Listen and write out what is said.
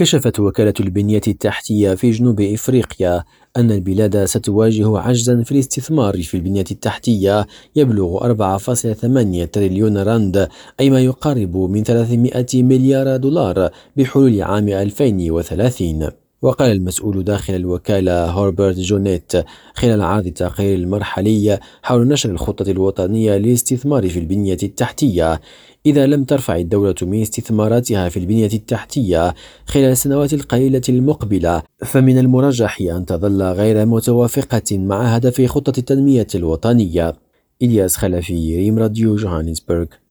كشفت وكالة البنية التحتية في جنوب إفريقيا أن البلاد ستواجه عجزا في الاستثمار في البنية التحتية يبلغ 4.8 تريليون راند، أي ما يقارب من 300 مليار دولار بحلول عام 2030. وقال المسؤول داخل الوكالة هوربرت جونيت خلال عرض التقرير المرحلي حول نشر الخطة الوطنية للاستثمار في البنية التحتية: إذا لم ترفع الدولة من استثماراتها في البنية التحتية خلال السنوات القليلة المقبلة، فمن المرجح أن تظل غير متوافقة مع هدف خطة التنمية الوطنية. إلياس خلفي، ريم راديو، جوهانسبرغ.